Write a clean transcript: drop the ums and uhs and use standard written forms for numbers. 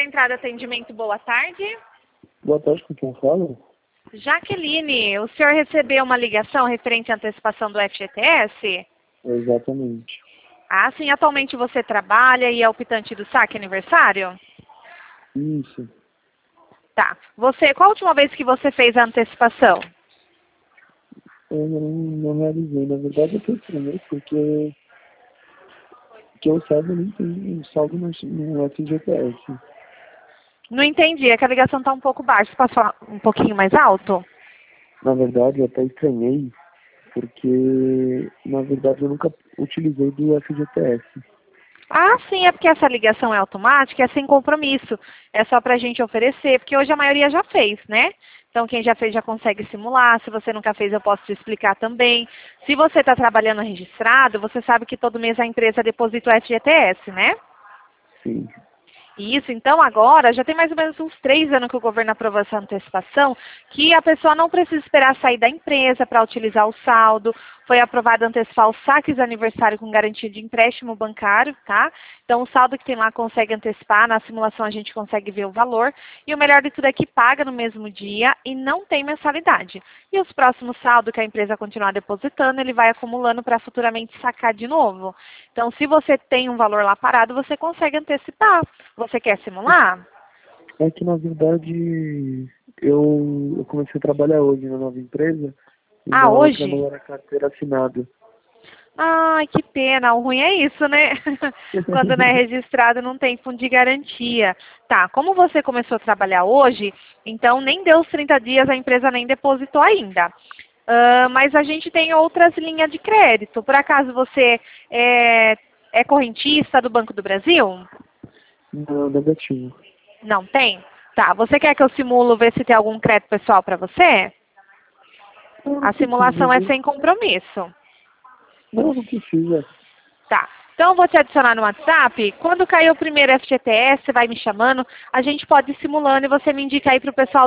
Central Atendimento, boa tarde. Boa tarde, com quem fala? Jaqueline, o senhor recebeu uma ligação referente à antecipação do FGTS? Exatamente. Ah, sim, atualmente você trabalha e é optante do saque aniversário? Isso. Tá. Qual a última vez que você fez a antecipação? Eu não realizei. Na verdade, eu tô estranho, porque que eu saiba, nem tem um saldo no FGTS. Não entendi, é que a ligação está um pouco baixa. Posso falar um pouquinho mais alto? Na verdade, eu até estranhei, porque, na verdade, eu nunca utilizei do FGTS. Ah, sim, é porque essa ligação é automática, é sem compromisso. É só para a gente oferecer, porque hoje a maioria já fez, né? Então, quem já fez já consegue simular. Se você nunca fez, eu posso te explicar também. Se você está trabalhando registrado, você sabe que todo mês a empresa deposita o FGTS, né? Sim. Isso, então agora, já tem mais ou menos uns 3 anos que o governo aprovou essa antecipação, que a pessoa não precisa esperar sair da empresa para utilizar o saldo. Foi aprovado antecipar os saques de aniversário com garantia de empréstimo bancário, tá? Então o saldo que tem lá consegue antecipar, na simulação a gente consegue ver o valor. E o melhor de tudo é que paga no mesmo dia e não tem mensalidade. E os próximos saldos que a empresa continuar depositando, ele vai acumulando para futuramente sacar de novo. Então se você tem um valor lá parado, você consegue antecipar. Você quer simular? É que, na verdade, eu comecei a trabalhar hoje na nova empresa, e Ah, na outra hoje? não era carteira assinada. Ai, que pena. O ruim é isso, né? Quando não é registrado, não tem fundo de garantia. Tá, como você começou a trabalhar hoje, então nem deu os 30 dias, a empresa nem depositou ainda. Mas a gente tem outras linhas de crédito. Por acaso você é correntista do Banco do Brasil? Não, negativo. Não tem? Tá, você quer que eu simulo, ver se tem algum crédito pessoal para você? Não, A não precisa, simulação é viu? sem compromisso. Não precisa. Tá. Então, eu vou te adicionar no WhatsApp. Quando cair o primeiro FGTS, você vai me chamando. A gente pode ir simulando e você me indica aí para o pessoal